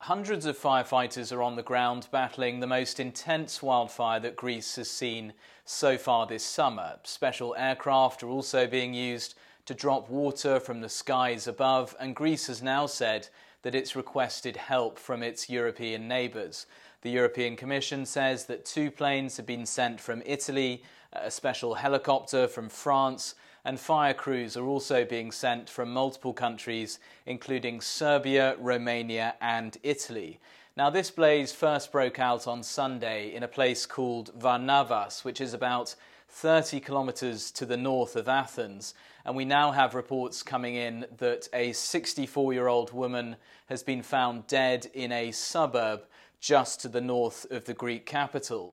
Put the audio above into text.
Hundreds of firefighters are on the ground battling the most intense wildfire that Greece has seen so far this summer. Special aircraft are also being used to drop water from the skies above, and Greece has now said that it's requested help from its European neighbours. The European Commission says that 2 planes have been sent from Italy, a special helicopter from France, and fire crews are also being sent from multiple countries, including Serbia, Romania and Italy. Now, this blaze first broke out on Sunday in a place called Varnavas, which is about 30 kilometres to the north of Athens. And we now have reports coming in that a 64-year-old woman has been found dead in a suburb just to the north of the Greek capital.